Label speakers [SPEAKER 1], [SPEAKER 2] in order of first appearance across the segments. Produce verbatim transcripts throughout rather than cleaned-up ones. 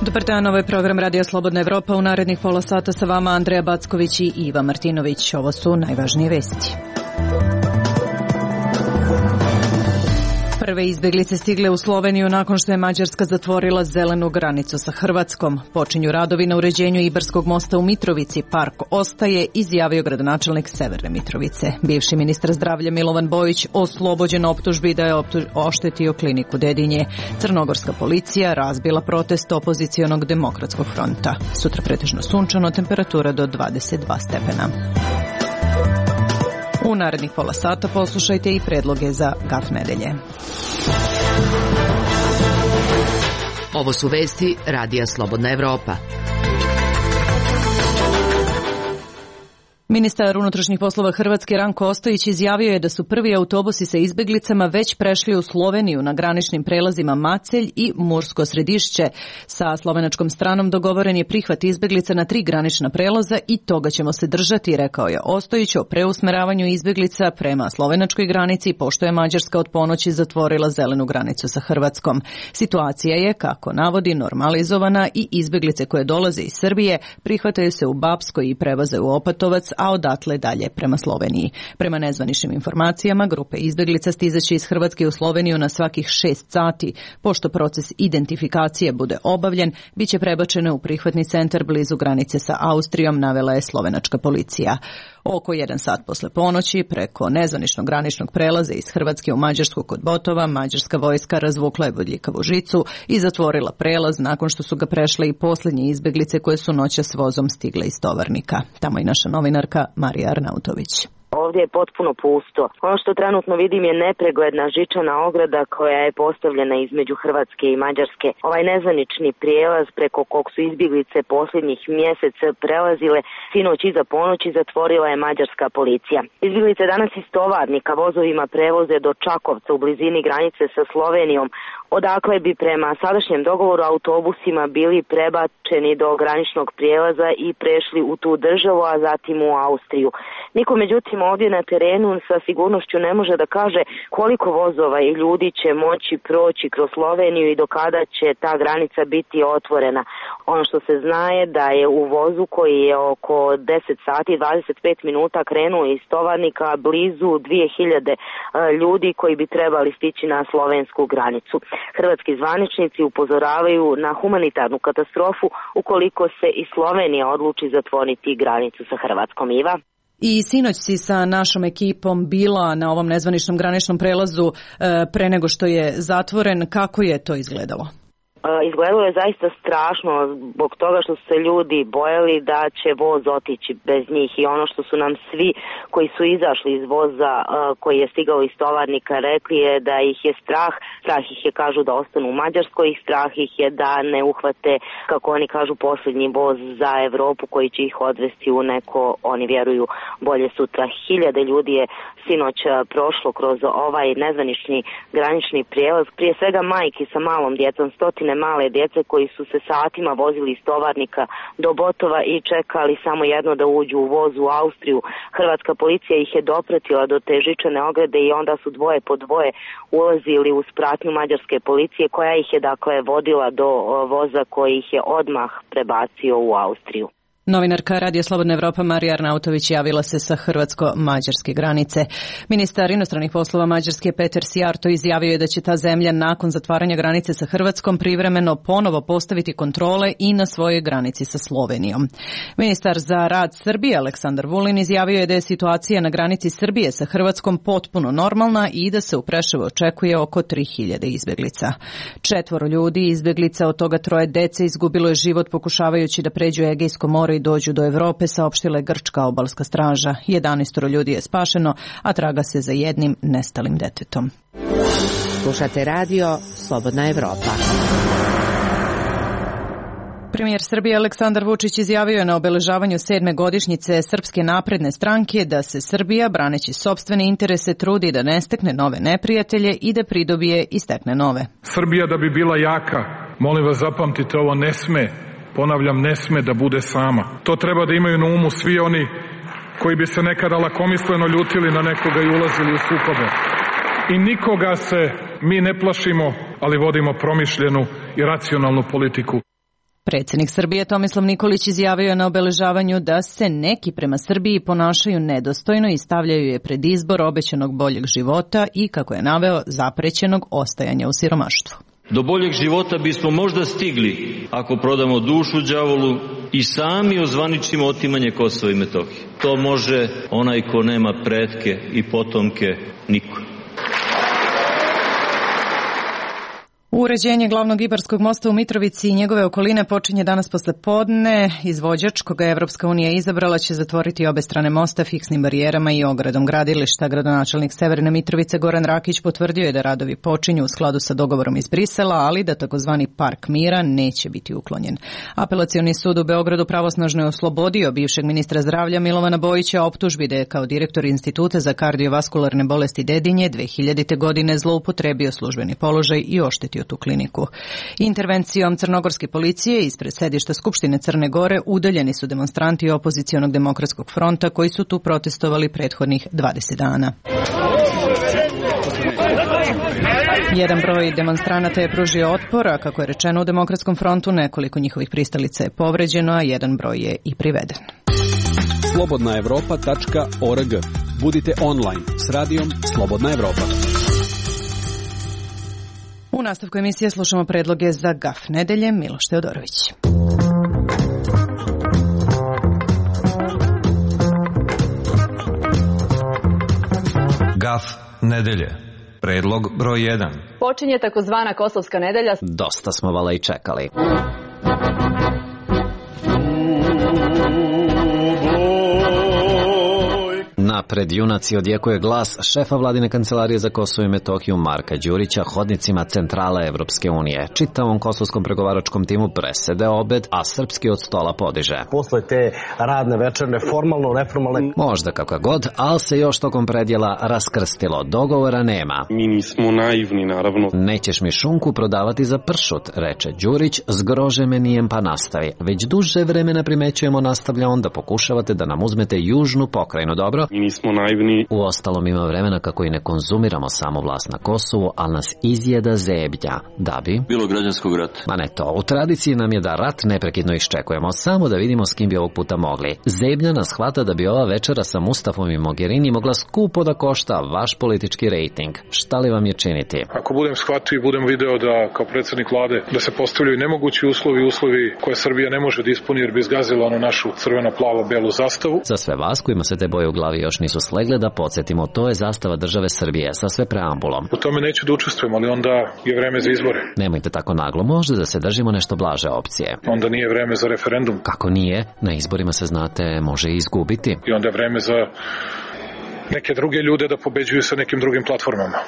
[SPEAKER 1] Dobar dan, ovo je program Radija Slobodna Evropa. U narednih pola sata sa vama Andreja Backović i Iva Martinović. Ovo su najvažnije vesti. Prve izbeglice stigle u Sloveniju nakon što je Mađarska zatvorila zelenu granicu sa Hrvatskom. Počinju radovi na uređenju Ibarskog mosta u Mitrovici. Park ostaje, izjavio gradonačelnik Severne Mitrovice. Bivši ministar zdravlja Milovan Bojić oslobođen optužbi da je oštetio kliniku Dedinje. Crnogorska policija razbila protest opozicionog demokratskog fronta. Sutra pretežno sunčano, temperatura do dvadeset dva stepena. U narednih pola sata poslušajte i predloge za Gaf nedelje.
[SPEAKER 2] Ovo su vesti Radija Slobodna Evropa.
[SPEAKER 1] Ministar unutrašnjih poslova Hrvatske Ranko Ostojić izjavio je da su prvi autobusi sa izbeglicama već prešli u Sloveniju na graničnim prelazima Macelj i Mursko Središće. Sa slovenačkom stranom dogovoren je prihvat izbeglica na tri granična prelaza i toga ćemo se držati, rekao je Ostojić o preusmeravanju izbeglica prema slovenačkoj granici, pošto je Mađarska od ponoći zatvorila zelenu granicu sa Hrvatskom. Situacija je, kako navodi, normalizovana i izbeglice koje dolaze iz Srbije prihvataju se u Bapskoj i prevoze u Opatovac, a odatle dalje prema Sloveniji. Prema nezvaničnim informacijama, grupe izbeglica stizaće iz Hrvatske u Sloveniju na svakih šest sati. Pošto proces identifikacije bude obavljen, bit će prebačene u prihvatni centar blizu granice sa Austrijom, navela je slovenačka policija. Oko jedan sat posle ponoći, preko nezvaničnog graničnog prelaza iz Hrvatske u Mađarsku kod Botova, mađarska vojska razvukla je bodljikavu žicu i zatvorila prelaz nakon što su ga prešle i posljednje izbeglice koje su noćas vozom stigle iz Tovarnika. Tamo i naša novinarka Marija Arnautović.
[SPEAKER 3] Ovdje je potpuno pusto. Ono što trenutno vidim je nepregledna žičana ograda koja je postavljena između Hrvatske i Mađarske. Ovaj nezvanični prijelaz preko kog su izbjeglice posljednjih mjeseca prelazile, sinoć iza ponoći zatvorila je mađarska policija. Izbjeglice danas iz Tovarnika vozovima prevoze do Čakovca u blizini granice sa Slovenijom, odakle bi prema sadašnjem dogovoru autobusima bili prebačeni do graničnog prijelaza i prešli u tu državu, a zatim u Austriju. Niko međutim ovdje na terenu sa sigurnošću ne može da kaže koliko vozova i ljudi će moći proći kroz Sloveniju i do kada će ta granica biti otvorena. Ono što se zna je da je u vozu koji je oko deset sati i dvadeset pet minuta krenuo iz Tovarnika blizu dvije hiljade ljudi koji bi trebali stići na slovensku granicu. Hrvatski zvaničnici upozoravaju na humanitarnu katastrofu ukoliko se i Slovenija odluči zatvoriti granicu sa Hrvatskom. Iva?
[SPEAKER 1] I sinoć si sa našom ekipom bila na ovom nezvaničnom graničnom prelazu pre nego što je zatvoren. Kako je to izgledalo?
[SPEAKER 3] Izgledalo je zaista strašno zbog toga što su se ljudi bojali da će voz otići bez njih i ono što su nam svi koji su izašli iz voza koji je stigao iz Tovarnika rekli je da ih je strah, strah ih je kažu da ostanu u Mađarskoj, strah ih je da ne uhvate, kako oni kažu, posljednji voz za Evropu koji će ih odvesti u neko, oni vjeruju, bolje sutra. Hiljade ljudi je sinoć prošlo kroz ovaj nezvanični granični prijelaz, prije svega majki sa malom djecom, stotine male djece koji su se satima vozili iz Tovarnika do Botova i čekali samo jedno da uđu u voz u Austriju. Hrvatska policija ih je dopratila do te žičane ograde i onda su dvoje po dvoje ulazili uz pratnju mađarske policije koja ih je dakle vodila do voza koji ih je odmah prebacio u Austriju.
[SPEAKER 1] Novinarka Radija Slobodna Evropa Marija Arnautović javila se sa hrvatsko-mađarske granice. Ministar inostranih poslova Mađarske Peter Sijarto izjavio je da će ta zemlja nakon zatvaranja granice sa Hrvatskom privremeno ponovo postaviti kontrole i na svojoj granici sa Slovenijom. Ministar za rad Srbije Aleksandar Vulin izjavio je da je situacija na granici Srbije sa Hrvatskom potpuno normalna i da se u Preševu očekuje oko tri hiljade izbeglica. Četvoro ljudi izbeglica, od toga troje dece, izgubilo je život pokušavajući da pređu Egejsko more i dođu do Evrope, saopštila je grčka obalska straža. jedanaestoro ljudi je spašeno, a traga se za jednim nestalim detetom.
[SPEAKER 2] Slušate radio Slobodna Evropa.
[SPEAKER 1] Premijer Srbije Aleksandar Vučić izjavio je na obeležavanju sedme godišnjice Srpske napredne stranke da se Srbija, braneći sopstvene interese, trudi da ne stekne nove neprijatelje i da pridobije i stekne nove.
[SPEAKER 4] Srbija da bi bila jaka, molim vas zapamtite ovo, ne sme, ponavljam, ne sme da bude sama. To treba da imaju na umu svi oni koji bi se nekada lakomisleno ljutili na nekoga i ulazili u sukobe. I nikoga se mi ne plašimo, ali vodimo promišljenu i racionalnu politiku.
[SPEAKER 1] Predsjednik Srbije Tomislav Nikolić izjavio je na obeležavanju da se neki prema Srbiji ponašaju nedostojno i stavljaju je pred izbor obećanog boljeg života i, kako je naveo, zaprećenog ostajanja u siromaštvu.
[SPEAKER 5] Do boljeg života bismo možda stigli ako prodamo dušu đavolu i sami ozvaničimo otimanje Kosova i Metohije. To može onaj ko nema pretke i potomke, niko.
[SPEAKER 1] Uređenje glavnog Ibarskog mosta u Mitrovici i njegove okoline počinje danas posle podne. Izvođač, koga je Evropska unija izabrala, će zatvoriti obe strane mosta fiksnim barijerama i ogradom gradilišta. Gradonačelnik Severne Mitrovice Goran Rakić potvrdio je da radovi počinju u skladu sa dogovorom iz Brisela, ali da takozvani Park mira neće biti uklonjen. Apelacioni sud u Beogradu pravosnažno je oslobodio bivšeg ministra zdravlja Milovana Bojića optužbi da je kao direktor Instituta za kardiovaskularne bolesti Dedinje dve hiljadite. godine zloupotrebio službeni položaj i oštetio tu kliniku. Intervencijom crnogorske policije ispred sedišta Skupštine Crne Gore udaljeni su demonstranti opozicionog demokratskog fronta koji su tu protestovali prethodnih dvadeset dana. Jedan broj demonstranata je pružio otpor, a kako je rečeno u Demokratskom frontu, nekoliko njihovih pristalica je povređeno, a jedan broj je i priveden.
[SPEAKER 6] slobodna evropa tačka org. Budite online s radijom Slobodna Evropa.
[SPEAKER 1] U nastavku emisije slušamo predloge za G A F nedelje. Miloš Teodorović.
[SPEAKER 7] G A F nedelje. Predlog broj jedan.
[SPEAKER 8] Počinje takozvana Kosovska nedelja.
[SPEAKER 9] Dosta smo vala i čekali. Napred junaci odjekuje glas šefa vladine kancelarije za Kosovo i Metohiju Marka Đurića hodnicima centrala Evropske unije. Čitavom kosovskom pregovaračkom timu presede obed, a srpski od stola podiže.
[SPEAKER 10] Posle te radne večerne, formalno, neformalne...
[SPEAKER 9] Možda kako god, ali se još tokom predjela raskrstilo. Dogovora nema.
[SPEAKER 11] Mi nismo naivni, naravno.
[SPEAKER 9] Nećeš mi šunku prodavati za pršut, reče Đurić, zgrože menijem pa nastavi. Već duže vremena primećujemo, nastavlja on, da pokušavate da nam uzmete južnu pokrajinu, dobro?
[SPEAKER 11] Mi nismo naivni.
[SPEAKER 9] Uostalom ima vremena kako i ne konzumiramo samo vlast na Kosovu, ali nas izjeda zeblja. Da bi...
[SPEAKER 5] bilo građanskog rata.
[SPEAKER 9] Ma ne to, u tradiciji nam je da rat neprekidno iščekujemo, samo da vidimo s kim bi ovog puta mogli. Zeblja nas hvata da bi ova večera sa Mustafom i Mogherini mogla skupo da košta vaš politički rejting. Šta li vam je činiti?
[SPEAKER 4] Ako budem shvatio i budem video da kao predsjednik vlade da se postavljaju nemogući uslovi, uslovi koje Srbija ne može da ispuni jer bi izgazila onu našu crveno-plavo-belu zastavu.
[SPEAKER 9] Za sve vas kojima se te boje u glavi još nisu slegle, da podsjetimo, to je zastava države Srbije sa sve preambulom.
[SPEAKER 4] U tome neću da učestvujem, ali onda je vreme za izbore.
[SPEAKER 9] Nemojte tako naglo, možda da se držimo nešto blaže opcije.
[SPEAKER 4] Onda nije vreme za referendum.
[SPEAKER 9] Kako nije? Na izborima se, znate, može i izgubiti.
[SPEAKER 4] I onda je vreme za neke druge ljude da pobeđuju sa nekim drugim platformama.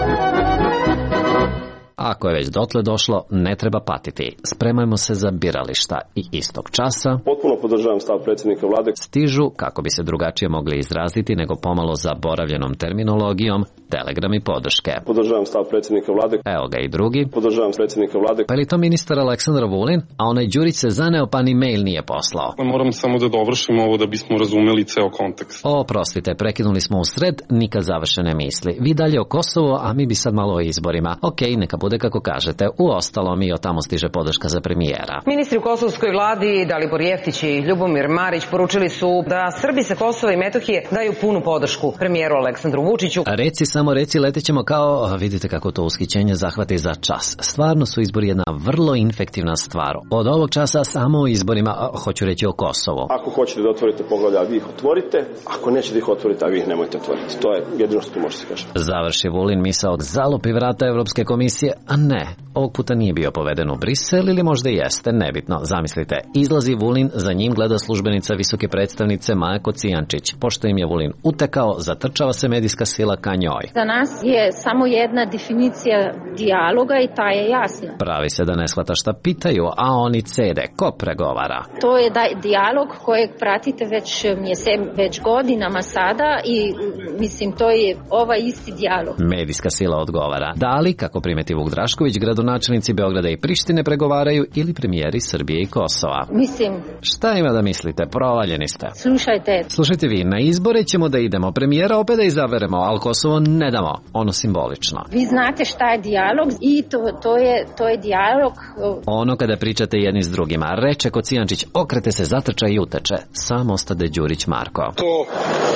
[SPEAKER 9] Ako je već dotle došlo, ne treba patiti. Spremajmo se za birališta i istog časa...
[SPEAKER 12] Potpuno podržavam stav predsjednika vlade.
[SPEAKER 9] Stižu, kako bi se drugačije mogli izraziti nego pomalo zaboravljenom terminologijom, telegrami podrške.
[SPEAKER 12] Podržavam stav predsjednika vlade.
[SPEAKER 9] Evo ga i drugi.
[SPEAKER 12] Podržavam predsjednika vlade.
[SPEAKER 9] Pa li to ministar Aleksandar Vulin? A onaj Đurić se zaneo pa ni mail nije poslao.
[SPEAKER 11] Moram samo da dovršim ovo da bismo razumeli ceo kontekst.
[SPEAKER 9] O, prostite, prekinuli smo u sred, nikad završene misli. Vi dalje o Kosovo, a mi bi sad malo o izborima. Okej, neka bude kako kažete. Uostalom i od tamo stiže podrška za premijera.
[SPEAKER 13] Ministri u kosovskoj vladi Dalibor Jeftić i Ljubomir Marić poručili su da Srbi sa Kosova i Metohije daju punu podršku premijeru Aleksandru Vučiću.
[SPEAKER 9] A reci, samo reci, letećemo kao, vidite kako to ushićenje zahvati za čas. Stvarno su izbori jedna vrlo infektivna stvar. Od ovog časa samo o izborima, hoću reći o Kosovu.
[SPEAKER 12] Ako hoćete da otvorite poglavlja, vi ih otvorite. Ako nećete da ih otvorite, a vi ih nemojte otvoriti. To je jedino što tu može se kaže.
[SPEAKER 9] Završi Vulin misao, zalupi vrata Evropske komisije, a ne, ovog puta nije bio poveden u Brisel ili možda jeste, nebitno. Zamislite, izlazi Vulin, za njim gleda službenica visoke predstavnice Maja Kocijančić. Pošto im je Vulin utekao, zatrčava se medijska sila ka njoj.
[SPEAKER 14] Za nas je samo jedna definicija dijaloga i ta je jasna.
[SPEAKER 9] Pravi se da ne shvata šta pitaju, a oni cede. Ko pregovara?
[SPEAKER 14] To je da, dijalog kojeg pratite već mjesec, već godinama sada i mislim to je ovaj isti dijalog.
[SPEAKER 9] Medijska sila odgovara. Da li, kako primeti Vulin Vuk Drašković, gradonačelnici Beograda i Prištine pregovaraju ili premijeri Srbije i Kosova?
[SPEAKER 14] Mislim.
[SPEAKER 9] Šta ima da mislite? Provaljeni ste.
[SPEAKER 14] Slušajte.
[SPEAKER 9] Slušajte vi, na izbore ćemo da idemo, premijera opet da izaberemo, ali Kosovo ne damo, ono simbolično.
[SPEAKER 14] Vi znate šta je dijalog i to, to, je, to je dijalog.
[SPEAKER 9] Ono kada pričate jedni s drugima, reče Kocijančić, okrete se, zatrča i uteče, sam ostade Đurić Marko.
[SPEAKER 11] To...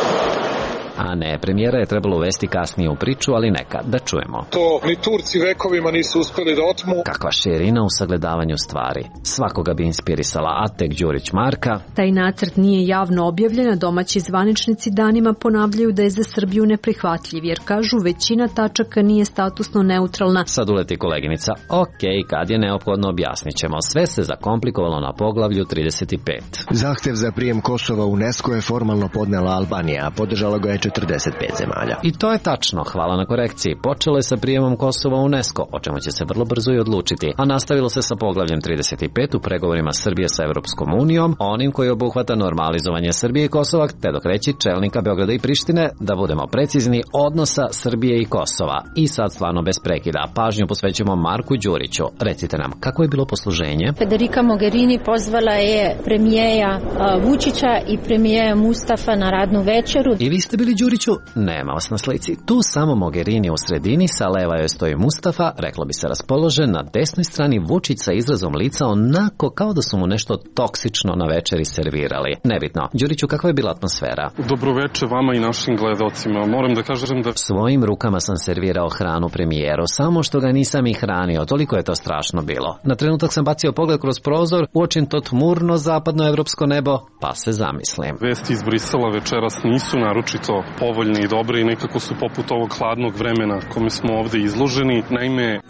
[SPEAKER 9] A ne, premijera je trebalo uvesti kasnije u priču, ali neka, da čujemo.
[SPEAKER 11] To ni Turci vekovima nisu uspeli da otmu.
[SPEAKER 9] Kakva širina u sagledavanju stvari. Svakoga bi inspirisala, a tek Đurić Marka.
[SPEAKER 15] Taj nacrt nije javno objavljen, a domaći zvaničnici danima ponavljaju da je za Srbiju neprihvatljiv, jer kažu većina tačaka nije statusno neutralna.
[SPEAKER 9] Sad uleti koleginica. Ok, kad je neophodno objasnit ćemo. Sve se zakomplikovalo na poglavlju trideset pet.
[SPEAKER 16] Zahtev za prijem Kosova u UNESCO je formalno podnela Albanija, a podržala ga je četrdeset pet zemalja.
[SPEAKER 9] I to je tačno, hvala na korekciji. Počelo je sa prijemom Kosova u UNESCO, o čemu će se vrlo brzo i odlučiti, a nastavilo se sa poglavljem trideset pet u pregovorima Srbije sa Evropskom unijom, onim koji obuhvata normalizovanje Srbije i Kosova, te dok reći čelnika Beograda i Prištine, da budemo precizni, odnosa Srbije i Kosova. I sad stvarno bez prekida, pažnju posvećujemo Marku Đuriću. Recite nam, kako je bilo posluženje?
[SPEAKER 14] Federica Mogherini pozvala je premijera Vučića i premijera Mustafa na radnu večeru.
[SPEAKER 9] I vi ste bili Đuriću? Nema vas na slici. Tu samo Mogherini u sredini, sa leva joj stoji Mustafa, reklo bi se raspoložen, na desnoj strani Vučić sa izrazom lica onako kao da su mu nešto toksično na večeri servirali. Nebitno. Đuriću, kakva je bila atmosfera?
[SPEAKER 11] Dobroveče vama i našim gledalcima. Moram da kažem da...
[SPEAKER 9] Svojim rukama sam servirao hranu premijeru, samo što ga nisam i hranio, toliko je to strašno bilo. Na trenutak sam bacio pogled kroz prozor, uočim to tmurno zapadno evropsko nebo, pa se zamislim.
[SPEAKER 11] Vesti iz Brisela večeras nisu naročito povoljne i dobre i nekako su poput ovog hladnog vremena kome smo ovde izloženi. Naime...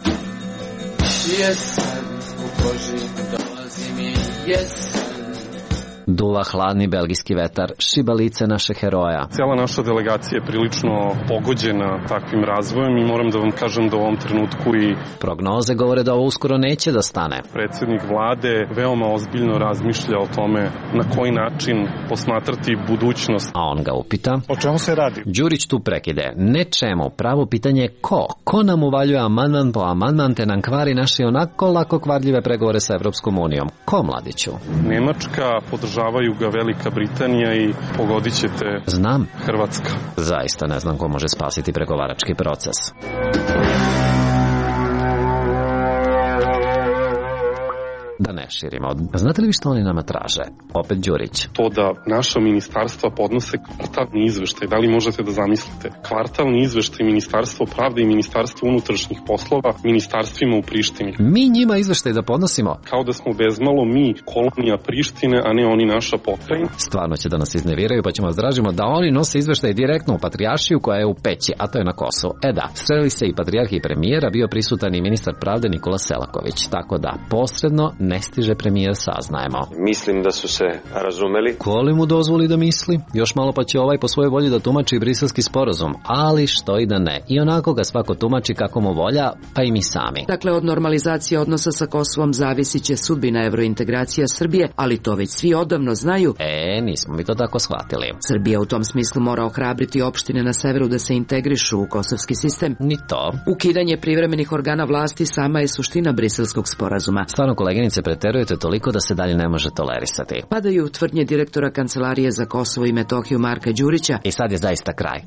[SPEAKER 17] Jesen, u koži dolazi mi jesen.
[SPEAKER 9] Duva hladni belgijski vetar, šiba lice naše heroja.
[SPEAKER 11] Cijela naša delegacija je prilično pogođena takvim razvojem i moram da vam kažem da u ovom trenutku i...
[SPEAKER 9] Prognoze govore da ovo uskoro neće da stane.
[SPEAKER 11] Predsjednik vlade veoma ozbiljno razmišlja o tome na koji način posmatrati budućnost.
[SPEAKER 9] A on ga upita.
[SPEAKER 18] O čemu se radi?
[SPEAKER 9] Đurić tu prekide. Ne čemu, pravo pitanje je ko? Ko nam uvaljuje amandman po amandman te nam kvari naše onako lako kvarljive pregovore sa Evropskom unijom? Ko, mladiću?
[SPEAKER 11] Nemačka podržavaju ga Velika Britanija i pogodit ćete...
[SPEAKER 9] Znam.
[SPEAKER 11] Hrvatska.
[SPEAKER 9] Zaista ne znam ko može spasiti pregovarački proces. Da ne širimo. Znate li vi što oni nama traže? Opet Đurić.
[SPEAKER 11] To da naša ministarstva podnose kvartalni izveštaj. Da li možete da zamislite? Kvartalni izveštaj Ministarstvo pravde i Ministarstvo unutrašnjih poslova ministarstvima u Prištini.
[SPEAKER 9] Mi njima izveštaj da podnosimo?
[SPEAKER 11] Kao da smo bezmalo mi kolonija Prištine, a ne oni naša pokrajina.
[SPEAKER 9] Stvarno će da nas izneviraju, pa ćemo vas dražimo da oni nose izveštaj direktno u Patrijaršiju koja je u Peći, a to je na Kosovu. E da, sreli se i patrijarh i premijera, bio prisutan i ministar pravde Nikola Selaković. Tako da, posredno ne stiže premijer, saznajemo.
[SPEAKER 19] Mislim da su se razumeli.
[SPEAKER 9] Ko li mu dozvoli da misli? Još malo pa će ovaj po svojoj volji da tumači briselski sporazum, ali što i da ne. I onako ga svako tumači kako mu volja, pa i mi sami.
[SPEAKER 2] Dakle, od normalizacije odnosa sa Kosovom zavisit će sudbina evrointegracija Srbije, ali to već svi odavno znaju.
[SPEAKER 9] E, nismo mi to tako shvatili.
[SPEAKER 2] Srbija u tom smislu mora ohrabriti opštine na severu da se integrišu u kosovski sistem.
[SPEAKER 9] Ni to.
[SPEAKER 2] Ukidanje privremenih organa vlasti sama je suština briselskog sporazuma.
[SPEAKER 9] Stvarno, koleginice, preterujete toliko da se dalje ne može tolerisati.
[SPEAKER 2] Padaju tvrdnje direktora Kancelarije za Kosovo i Metohiju Marka Đurića.
[SPEAKER 9] I sad je zaista kraj.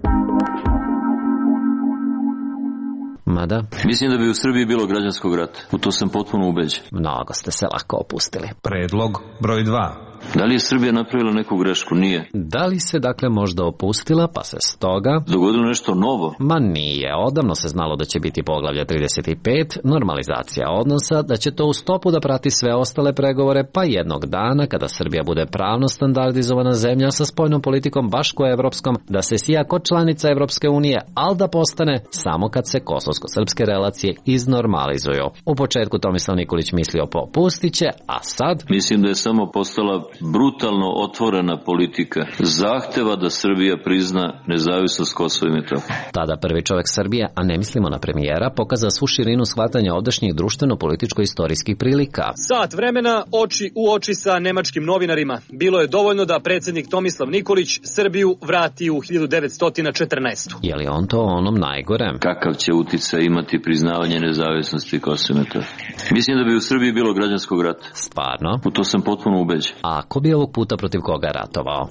[SPEAKER 9] Mada?
[SPEAKER 5] Mislim da bi u Srbiji bilo građanskog rata. U to sam potpuno ubeđen.
[SPEAKER 9] Mnogo ste se lako opustili.
[SPEAKER 7] Predlog broj dva.
[SPEAKER 5] Da li je Srbija napravila neku grešku? Nije.
[SPEAKER 9] Da li se dakle možda opustila, pa se stoga...
[SPEAKER 5] Dogodilo nešto novo?
[SPEAKER 9] Ma nije. Odavno se znalo da će biti poglavlje trideset pet, normalizacija odnosa, da će to u stopu da prati sve ostale pregovore, pa jednog dana, kada Srbija bude pravno standardizovana zemlja sa spoljnom politikom baš koja je evropskom, da se sija kod članica Evropske unije, ali da postane samo kad se kosovsko-srpske relacije iznormalizuju. U početku Tomislav Nikolić mislio popustit će, a sad...
[SPEAKER 5] Mislim da je samo postala brutalno otvorena politika zahteva da Srbija prizna nezavisnost Kosova i Metohije.
[SPEAKER 9] Tada prvi čovjek Srbije, a ne mislimo na premijera, pokazao svu širinu shvatanja ovdašnjih društveno-političko-istorijskih prilika.
[SPEAKER 18] Sat vremena oči u oči sa nemačkim novinarima. Bilo je dovoljno da predsjednik Tomislav Nikolić Srbiju vrati u hiljadu devetsto četrnaestu.
[SPEAKER 9] Je li on to onom najgorem?
[SPEAKER 5] Kakav će uticaj imati priznavanje nezavisnosti Kosova i Metohije? Mislim da bi u Srbiji bilo građanskog rata.
[SPEAKER 9] Stvarno?
[SPEAKER 5] U to sam potpuno ubeđen.
[SPEAKER 9] A ako bi ovog puta protiv koga ratovao?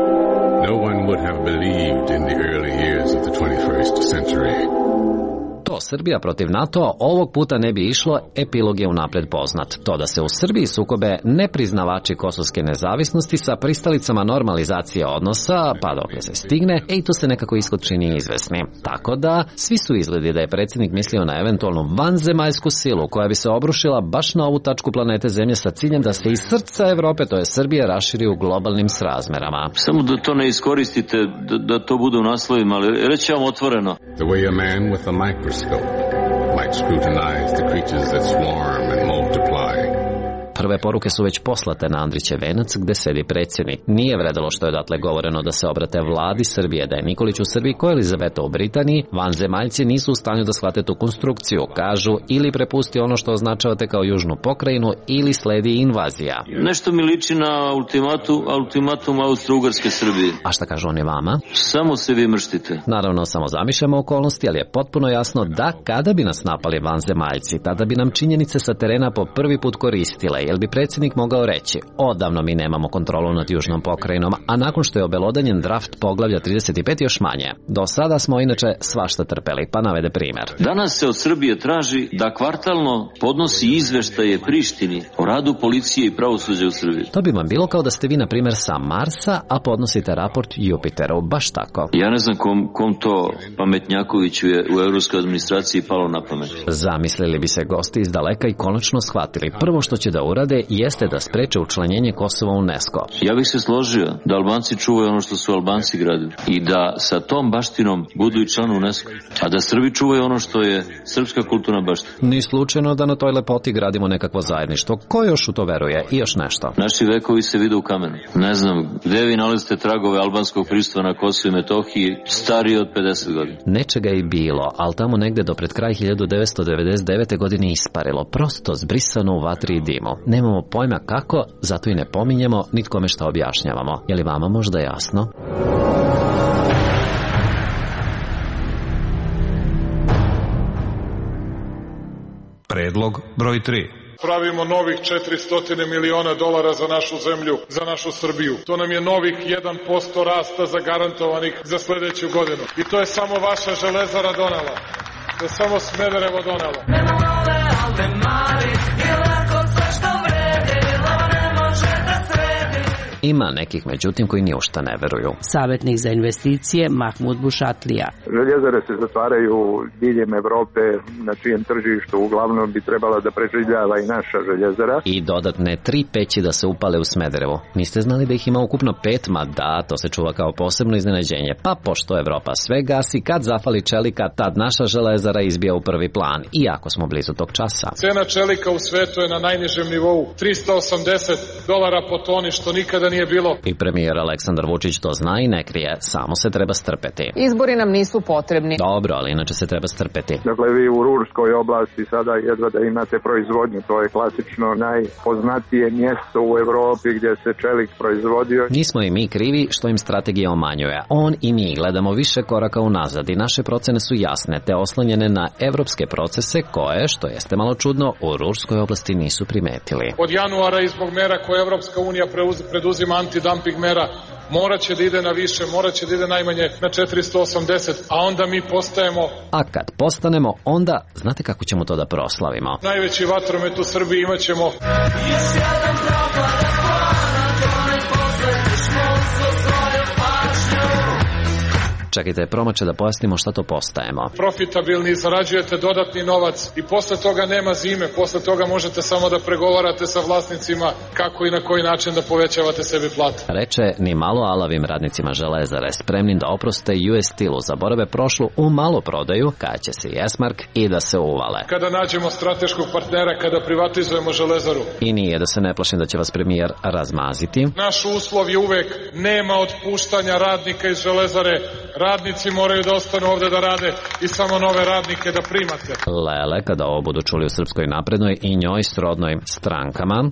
[SPEAKER 20] No one would have believed in the early years of the twenty-first century.
[SPEAKER 9] To Srbija protiv NATO ovog puta ne bi išlo, epilog je unapred poznat. To da se u Srbiji sukobe nepriznavači kosovske nezavisnosti sa pristalicama normalizacije odnosa, pa dokle se stigne, e i to se nekako ishod čini izvesni. Tako da, svi su izgledi da je predsjednik mislio na eventualnu vanzemaljsku silu koja bi se obrušila baš na ovu tačku planete Zemlje sa ciljem da se iz srca Evrope, to je Srbije, raširi u globalnim srazmerama.
[SPEAKER 5] Samo da to ne iskoristite, da, da to bude u naslovima, ali reći vam otvoreno.
[SPEAKER 20] The way a man with a microscope might scrutinize the creatures that swarm and multiply.
[SPEAKER 9] Prve poruke su već poslate na Andrićev venac gde sedi predsjednik. Nije vredelo što je odatle govoreno da se obrate vladi Srbije, da je Nikolić u Srbiji ko Elizabeta u Britaniji. Vanzemaljci nisu u stanju da shvate tu konstrukciju. Kažu ili prepusti ono što označavate kao južnu pokrajinu ili sledi invazija.
[SPEAKER 5] Nešto mi liči na ultimatu, ultimatum Austro-Ugarske Srbije.
[SPEAKER 9] A šta kažu oni vama?
[SPEAKER 5] Samo se vi mrštite.
[SPEAKER 9] Naravno, samo zamišljamo okolnosti, ali je potpuno jasno da kada bi nas napali vanzemaljci, tada bi nam činjenice sa terena po prvi put koristile. Jel bi predsjednik mogao reći, odavno mi nemamo kontrolu nad južnom pokrajinom, a nakon što je obelodanjen draft poglavlja trideset pet još manje. Do sada smo inače svašta trpeli, pa navede primjer.
[SPEAKER 5] Danas se od Srbije traži da kvartalno podnosi izveštaje Prištini o radu policije i pravosuđa u Srbiji.
[SPEAKER 9] To bi vam bilo kao da ste vi, na primjer, sa Marsa, a podnosite raport Jupiteru, baš tako.
[SPEAKER 5] Ja ne znam kom, kom to pametnjakoviću je u evropskoj administraciji palo na pamet.
[SPEAKER 9] Zamislili bi se gosti iz daleka i konačno shvatili. Prvo što će da urade jeste da spreče učlanjenje Kosova u UNESCO.
[SPEAKER 5] Ja bih se složio da Albanci čuvaju ono što su Albanci gradili i da sa tom baštinom budu i član UNESCO, a da Srbi čuvaju ono što je srpska kulturna baština.
[SPEAKER 9] Ni slučajno da na toj lepoti gradimo nekakvo zajedništvo. Ko još u to veruje? I još nešto.
[SPEAKER 5] Naši vekovi se vide u kamenu. Ne znam, gde vi nalazite tragove albanskog prisustva na Kosovu i Metohiji stariji od pedeset godina?
[SPEAKER 9] Nečega je bilo, ali tamo negde do pred kraj hiljadu devetsto devedeset devete. godine isparilo, prosto zbrisano u vatri i dimu. Nemamo pojma kako, zato i ne pominjemo, nitkome šta objašnjavamo. Je li vama možda jasno?
[SPEAKER 7] Predlog broj tri.
[SPEAKER 4] Pravimo novih četiristo miliona dolara za našu zemlju, za našu Srbiju. To nam je novih jedan posto rasta zagarantovanih za sljedeću godinu. I to je samo vaša Železara donela. To je samo Smederevo donelo.
[SPEAKER 9] Ima nekih, međutim, koji ni u šta ne veruju.
[SPEAKER 21] Savjetnik za investicije Mahmud Bušatlija.
[SPEAKER 22] Željezare se zatvaraju diljem Evrope, na čijem tržištu uglavnom bi trebala da preživljava i naša željezara.
[SPEAKER 9] I dodatne tri peći da se upale u Smederevo. Niste znali da ih ima ukupno pet? Ma da, to se čuva kao posebno iznenađenje. Pa pošto Evropa sve gasi, kad zafali čelika, tad naša železara izbija u prvi plan. Iako smo blizu tog časa.
[SPEAKER 4] Cena čelika u svetu je na najnižem nivou, trista osamdeset dolara po toni, što nikada nije bilo.
[SPEAKER 9] I premijer Aleksandar Vučić to zna i ne krije, samo se treba strpeti.
[SPEAKER 13] Izbori nam nisu potrebni.
[SPEAKER 9] Dobro, ali inače se treba strpeti.
[SPEAKER 22] Dakle, vi u Ružskoj oblasti sada jedva da imate proizvodnju, to je klasično najpoznatije mjesto u Evropi gdje se čelik proizvodio.
[SPEAKER 9] Nismo i mi krivi što im strategija omanjuje. On i mi gledamo više koraka unazad i naše procene su jasne, te oslonjene na evropske procese koje, što jeste malo čudno, u Ružskoj oblasti nisu primetili.
[SPEAKER 4] Od januara i zbog mera koje Evropska unija preduzima antidumping mera, morat će da ide na više, morat će da ide najmanje na četiristo osamdeset, a onda mi postajemo...
[SPEAKER 9] A kad postanemo, onda, znate kako ćemo to da proslavimo?
[SPEAKER 4] Najveći vatromet u Srbiji imat ćemo...
[SPEAKER 9] Čekajte, promače da pojasnimo šta to postajemo.
[SPEAKER 4] Profitabilni, zarađujete dodatni novac i posle toga nema zime, posle toga možete samo da pregovarate sa vlasnicima kako i na koji način da povećavate sebi plate.
[SPEAKER 9] Reče ni malo alavim radnicima Železare, spremnim da oproste U S Steel-u, zaborave prošlu u malo prodaju, kada će se i Esmark i da se uvale.
[SPEAKER 4] Kada nađemo strateškog partnera, kada privatizujemo Železaru.
[SPEAKER 9] I nije da se ne plašim da će vas premijer razmaziti.
[SPEAKER 4] Naš uslov je uvek nema otpuštanja radnika iz Železare. Radnici moraju da ostanu ovde da rade i samo nove radnike da primate.
[SPEAKER 9] Lele, kada ovo budu čuli u Srpskoj naprednoj i njoj srodnoj strankama.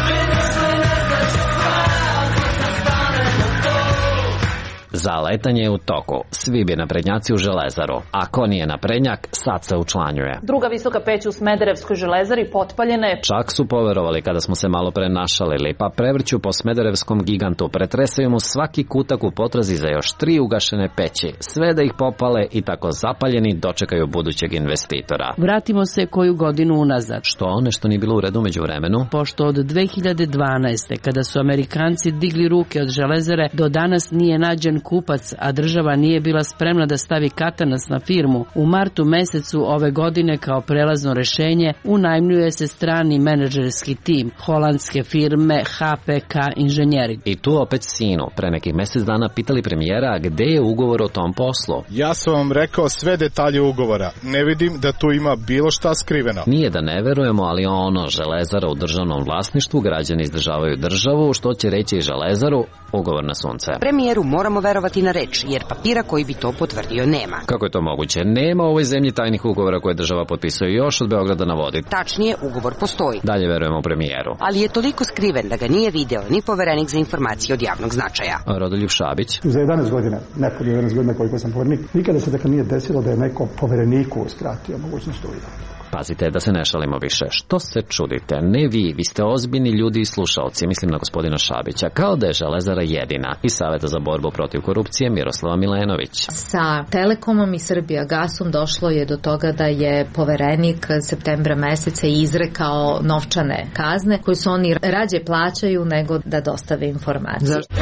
[SPEAKER 9] Zaletanje je u toku. Svi bi naprednjaci u Železaru. Ako nije naprednjak, sad se učlanjuje.
[SPEAKER 8] Druga visoka peć u Smederevskoj Železari potpaljena je.
[SPEAKER 9] Čak su poverovali kada smo se malo pre našalili, pa prevrću po smederevskom gigantu, pretresaju mu svaki kutak u potrazi za još tri ugašene peći, sve da ih popale i tako zapaljeni dočekaju budućeg investitora.
[SPEAKER 21] Vratimo se koju godinu unazad.
[SPEAKER 9] Što? Nešto nije bilo u redu među vremenu?
[SPEAKER 21] Pošto od dve hiljade dvanaeste. kada su Amerikanci digli ruke od Železare, do danas nije nađen kupac, a država nije bila spremna da stavi katanac na firmu. U martu mesecu ove godine kao prelazno rešenje unajmljuje se strani menadžerski tim holandske firme H P K Inženjering.
[SPEAKER 9] I tu opet sinu, pre nekih mesec dana pitali premijera gde je ugovor o tom poslu.
[SPEAKER 3] Ja sam vam rekao sve detalje ugovora. Ne vidim da tu ima bilo šta skriveno.
[SPEAKER 9] Nije da ne verujemo, ali ono, Železara u državnom vlasništvu, građani izdržavaju državu, što će reći i Železaru, ugovor na sunce.
[SPEAKER 13] Premijeru moramo verovati na reč, jer papira koji bi to potvrdio nema.
[SPEAKER 9] Kako je to moguće? Nema u ovoj zemlji tajnih ugovora koje država potpisuje još od Beograda na vodi.
[SPEAKER 13] Tačnije, ugovor postoji.
[SPEAKER 9] Dalje verujemo premijeru.
[SPEAKER 13] Ali je toliko skriven da ga nije video ni Poverenik za informacije od javnog značaja.
[SPEAKER 9] Rodoljub Šabić.
[SPEAKER 6] Za jedanaest godina, nepod jedanaest godina koliko sam poverenik, nikada se dakle nije desilo da je neko Povereniku uskratio mogućnost uvida.
[SPEAKER 9] Pazite da se ne šalimo više. Što se čudite? Ne vi, vi ste ozbiljni ljudi i slušalci, mislim na gospodina Šabića, kao da je Železara jedina. Iz Saveta za borbu protiv korupcije Miroslava Milenović.
[SPEAKER 23] Sa Telekomom i Srbijagasom došlo je do toga da je Poverenik septembra meseca izrekao novčane kazne koje su oni rađe plaćaju nego da dostave informacije. Zašto?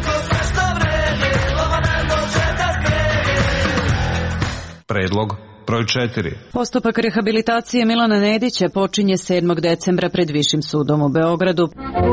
[SPEAKER 7] Predlog broj četiri.
[SPEAKER 1] Postupak rehabilitacije Milana Nedića počinje sedmog decembra pred Višim sudom u Beogradu.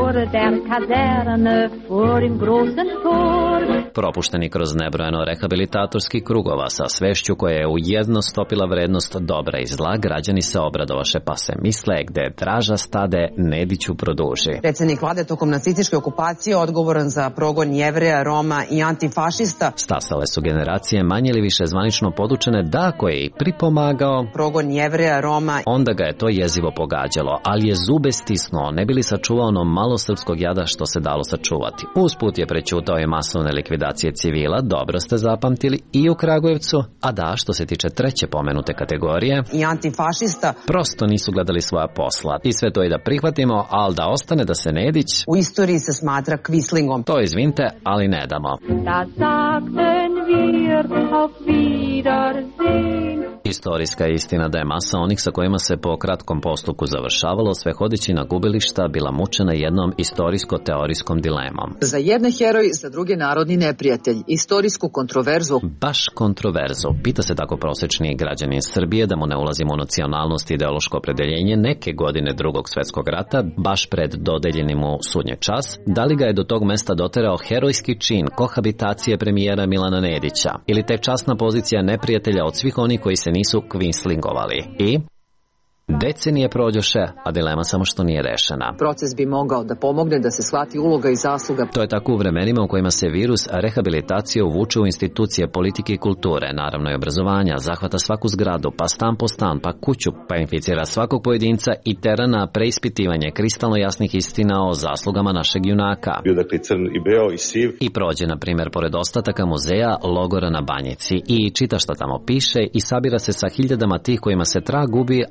[SPEAKER 9] Propušteni kroz nebrojeno rehabilitatorskih krugova sa svešću koja je ujedno stopila vrednost dobra i zla, građani se obradovaše pa se misle gde draža stade Nediću produži.
[SPEAKER 13] Predsednik vlade tokom nacističke okupacije odgovoran za progon Jevreja, Roma i antifašista.
[SPEAKER 9] Stasale su generacije manje ili više zvanično podučene da ako je i pripomagao
[SPEAKER 13] progon Jevreja, Roma,
[SPEAKER 9] onda ga je to jezivo pogađalo, ali je zube stisnuo, ne bi li sačuvao ono malo srpskog jada što se dalo sačuvati. Usput je prećutao i masovne likvidacije civila, dobro ste zapamtili, i u Kragujevcu, a da, što se tiče treće pomenute kategorije
[SPEAKER 13] i antifašista,
[SPEAKER 9] prosto nisu gledali svoja posla. I sve to i da prihvatimo, ali da ostane da se Nedić
[SPEAKER 13] u istoriji se smatra kvislingom.
[SPEAKER 9] To izvinite, ali ne damo.
[SPEAKER 23] Da sagten wir auf Wiedersehen.
[SPEAKER 9] Istorijska je istina da je masa onih sa kojima se po kratkom postupku završavalo sve hodeći na gubilišta bila mučena jednom istorijsko-teorijskom dilemom.
[SPEAKER 24] Za jedne heroj, za druge narodni neprijatelj. Istorijsku kontroverzu.
[SPEAKER 9] Baš kontroverzu. Pita se tako prosečni građanin Srbije, da mu ne ulazimo u nacionalnost i ideološko opredeljenje, neke godine Drugog svetskog rata, baš pred dodeljenim mu sudnji čas, da li ga je do tog mesta doterao herojski čin kohabitacije premijera Milana Nedića ili tek časna pozicija neprijatelja od svih onih koji se nisu kvinslingovali. I decenije prođoše, a dilema samo što nije rešena.
[SPEAKER 24] Proces bi mogao da pomogne da se shvati uloga i zasluga.
[SPEAKER 9] To je tako u vremenima u kojima se virus rehabilitacije uvuče u institucije politike i kulture, naravno i obrazovanja, zahvata svaku zgradu, pa stan po stan, pa kuću, pa inficira svakog pojedinca i tera na preispitivanje kristalno jasnih istina o zaslugama našeg junaka.
[SPEAKER 25] Bio dakle crn i beo i siv.
[SPEAKER 9] I prođe, na primjer, pored ostataka muzeja logora na Banjici i čita šta tamo piše i sabira se sa hiljadama tih kojima se trag gubi, a vi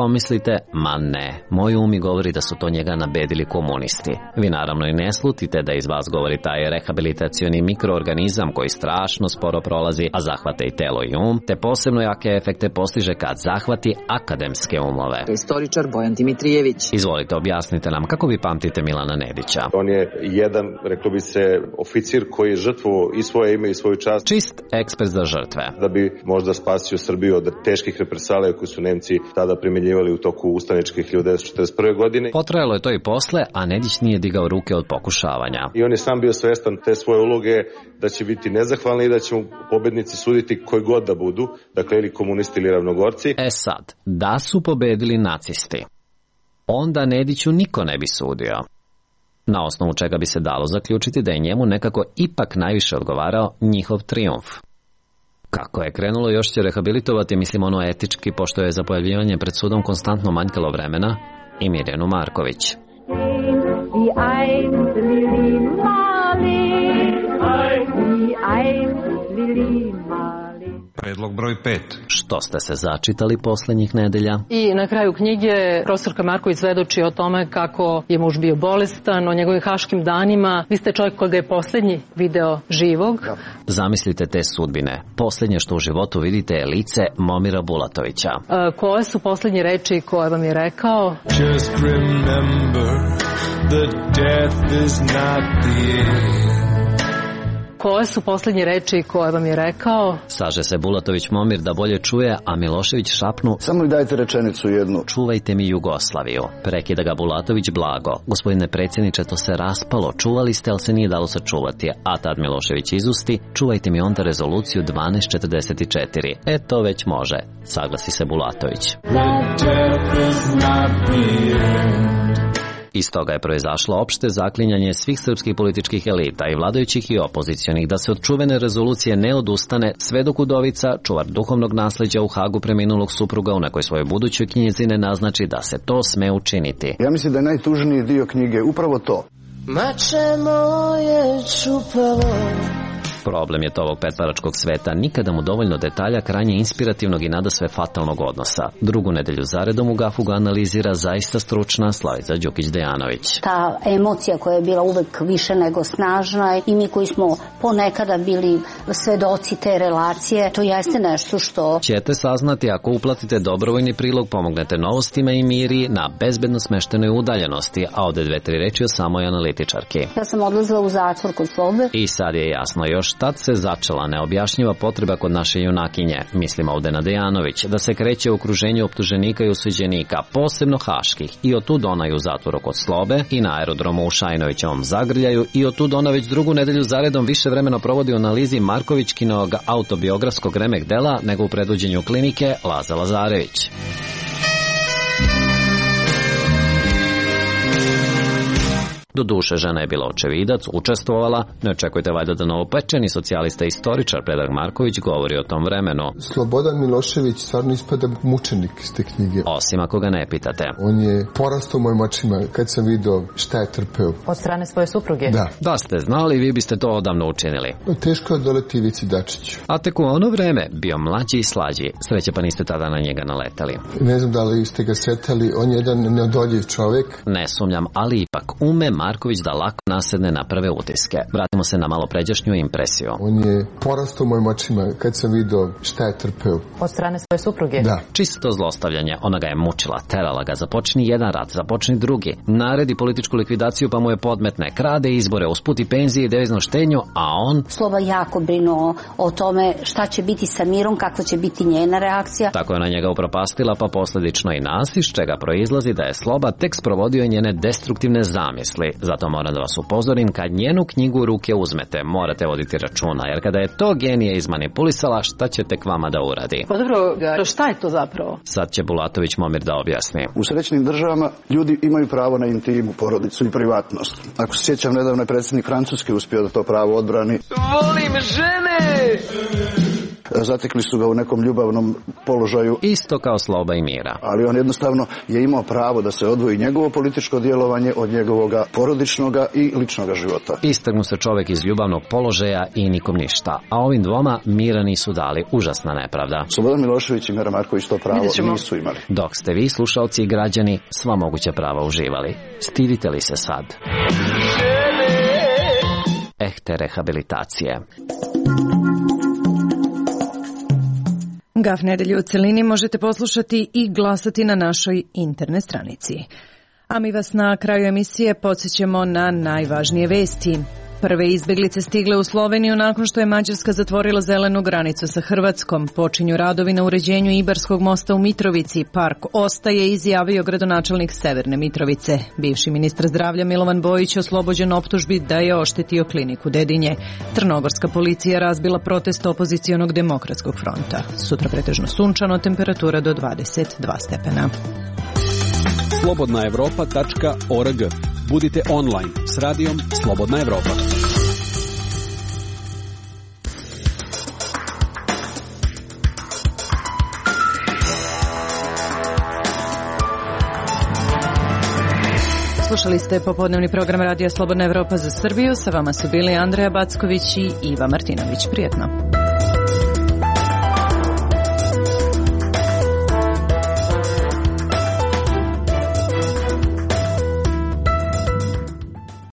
[SPEAKER 9] pomislite, ma ne, moj um mi govori da su to njega nabedili komunisti. Vi naravno i ne slutite da iz vas govori taj rehabilitacioni mikroorganizam koji strašno sporo prolazi, a zahvate i telo i um, te posebno jake efekte postiže kad zahvati akademske umove.
[SPEAKER 24] Istoričar Bojan Dimitrijević.
[SPEAKER 9] Izvolite, objasnite nam kako vi pamtite Milana Nedića.
[SPEAKER 25] On je jedan, reklo bi se, oficir koji je žrtvovo i svoje ime i svoju čast.
[SPEAKER 9] Čist ekspert za žrtve.
[SPEAKER 25] Da bi možda spasio Srbiju od teških represalija koje su Nemci tada primjenjivali u toku ustaničke hiljadu devetsto četrdeset prve. godine.
[SPEAKER 9] Potrajalo je to i posle, a Nedić nije digao ruke od pokušavanja.
[SPEAKER 25] I on je sam bio svestan te svoje uloge da će biti nezahvalni i da će mu pobednici suditi koji god da budu, dakle ili komunisti ili ravnogorci.
[SPEAKER 9] E sad, da su pobedili nacisti, onda Nediću niko ne bi sudio. Na osnovu čega bi se dalo zaključiti da je njemu nekako ipak najviše odgovarao njihov trijumf. Kako je krenulo, još će rehabilitovati, mislim ono etički, pošto je za pojavljivanje pred sudom konstantno manjkalo vremena, i Mirjanu Marković.
[SPEAKER 7] Predlog broj pet.
[SPEAKER 9] Što ste se začitali poslednjih nedelja?
[SPEAKER 8] I na kraju knjige profesorka Marković svedoči o tome kako je muž bio bolestan, o njegovim haškim danima. Vi ste čovjek koji ga je poslednji video živog.
[SPEAKER 9] Da. Zamislite te sudbine. Poslednje što u životu vidite je lice Momira Bulatovića.
[SPEAKER 8] A, koje su poslednje reči koje vam je rekao?
[SPEAKER 10] Just remember that death is not the end.
[SPEAKER 8] Koje su poslednje reči koje vam je rekao?
[SPEAKER 9] Saže se Bulatović Momir da bolje čuje, a Milošević šapnu:
[SPEAKER 12] samo mi dajte rečenicu jednu.
[SPEAKER 9] Čuvajte mi Jugoslaviju. Prekida ga Bulatović blago: gospodine predsjedniče, to se raspalo, čuvali ste, ali se nije dalo sačuvati. A tad Milošević izusti: čuvajte mi onda rezoluciju dvanaest četrdeset četiri. E to već može, saglasi se Bulatović. Iz toga je proizašlo opšte zaklinjanje svih srpskih političkih elita i vladajućih i opozicionih da se od čuvene rezolucije ne odustane sve dok Udovica, čuvar duhovnog nasleđa u Hagu preminulog supruga, u nekoj svojoj budućoj knjizi ne naznači da se to sme učiniti.
[SPEAKER 12] Ja mislim da je najtužniji dio knjige upravo to.
[SPEAKER 14] Mače moje čupavo.
[SPEAKER 9] Problem je to ovog petparačkog sveta, nikada mu dovoljno detalja krajnje inspirativnog i nadasve fatalnog odnosa. Drugu nedelju zaredom u Gafu ga analizira zaista stručna Slavica Đukić-Dejanović.
[SPEAKER 15] Ta emocija koja je bila uvek više nego snažna i mi koji smo ponekada bili svedoci te relacije, to jeste nešto što
[SPEAKER 9] ćete saznati ako uplatite dobrovoljni prilog, pomognete Novostima i Miri na bezbedno smeštenoj udaljenosti, a ovde dve, tri reči o samoj analitičarki.
[SPEAKER 15] Ja sam odlazila u zatvor kod sobe.
[SPEAKER 9] I sad je jasno još tad se začela neobjašnjiva potreba kod naše junakinje, mislim ovde na Dejanović, da se kreće u okruženju optuženika i osuđenika, posebno haških, i otud ona je u zatvoru kod Slobe i na aerodromu u Šajnovićevom zagrljaju, i otud ona već drugu nedelju zaredom više vremena provodi u analizi Markovićkinog autobiografskog remek dela nego u predvođenju klinike Laza Lazarević. Do duše, žena je bila očevidac, učestvovala, ne očekujte valjda da novopečeni socijalista i istoričar Predrag Marković govori o tom vremenu.
[SPEAKER 16] Slobodan Milošević stvarno ispada mučenik iz te knjige.
[SPEAKER 9] Osim ako ga ne pitate.
[SPEAKER 16] On je porastao mojim očima kad sam video šta je trpeo.
[SPEAKER 8] Od strane svoje supruge?
[SPEAKER 16] Da.
[SPEAKER 9] Da ste znali, vi biste to odavno učinili.
[SPEAKER 16] No, teško je odoleti Ivici Dačiću.
[SPEAKER 9] A tek u ono vreme bio mlađi i slađi. Sreće pa niste tada na njega naletali.
[SPEAKER 16] Ne znam da li ste ga setali, on je jedan neodoljiv čovjek.
[SPEAKER 9] Ne sumnjam, ali ipak ume Marković da lako nasedne na prve utiske. Vratimo se na malo pređašnju impresiju.
[SPEAKER 16] On je porastao mojim očima kad sam video šta je trpeo.
[SPEAKER 8] Od strane svoje supruge?
[SPEAKER 16] Da.
[SPEAKER 9] Čisto zlostavljanje. Ona ga je mučila, terala ga. Započni jedan rat, započni drugi. Naredi političku likvidaciju pa mu je podmetne. Krade izbore, usputi penzije i deviznu štenju, a on...
[SPEAKER 15] Sloba jako brinuo o tome šta će biti sa Mirom, kakva će biti njena reakcija.
[SPEAKER 9] Tako je na njega upropastila, pa posledično i nas, iz čega proizlazi da je Sloba tek sprovodio njene destruktivne zamisli. Zato moram da vas upozorim, kad njenu knjigu u ruke uzmete, morate voditi računa, jer kada je to genije izmanipulisala, šta će tek vama da uradi?
[SPEAKER 8] Pa dobro, šta je to zapravo?
[SPEAKER 9] Sad će Bulatović Momir da objasni.
[SPEAKER 12] U srećnim državama ljudi imaju pravo na intimu, porodicu i privatnost. Ako se sjećam, nedavno je predsjednik Francuske uspio da to pravo odbrani.
[SPEAKER 14] Volim žene!
[SPEAKER 12] zatekli su ga u nekom ljubavnom položaju.
[SPEAKER 9] Isto kao Sloba i Mira.
[SPEAKER 12] Ali on jednostavno je imao pravo da se odvoji njegovo političko djelovanje od njegovog porodičnog i ličnog života.
[SPEAKER 9] Istrgnu se čovjek iz ljubavnog položaja i nikom ništa, a ovim dvoma Mira nisu dali, užasna nepravda.
[SPEAKER 12] Slobodan Milošević i Mira Marković to pravo nisu imali.
[SPEAKER 9] Dok ste vi, slušalci i građani, sva moguća prava uživali. Stidite li se sad? Ehte rehabilitacije.
[SPEAKER 1] Gaf nedelju u celini možete poslušati i glasati na našoj internet stranici. A mi vas na kraju emisije podsjećamo na najvažnije vesti. Prve izbeglice stigle u Sloveniju nakon što je Mađarska zatvorila zelenu granicu sa Hrvatskom. Počinju radovi na uređenju Ibarskog mosta u Mitrovici. Park ostaje, izjavio gradonačelnik Severne Mitrovice. Bivši ministar zdravlja Milovan Bojić oslobođen optužbi da je oštetio kliniku Dedinje. Crnogorska policija razbila protest opozicionog demokratskog fronta. Sutra pretežno sunčano, temperatura do dvadeset dva stepena.
[SPEAKER 2] slobodna evropa tačka org. Budite online s radijom Slobodna Evropa.
[SPEAKER 1] Slušali ste popodnevni program Radija Slobodna Evropa za Srbiju. Sa vama su bili Andreja Backović i Iva Martinović. Prijetno.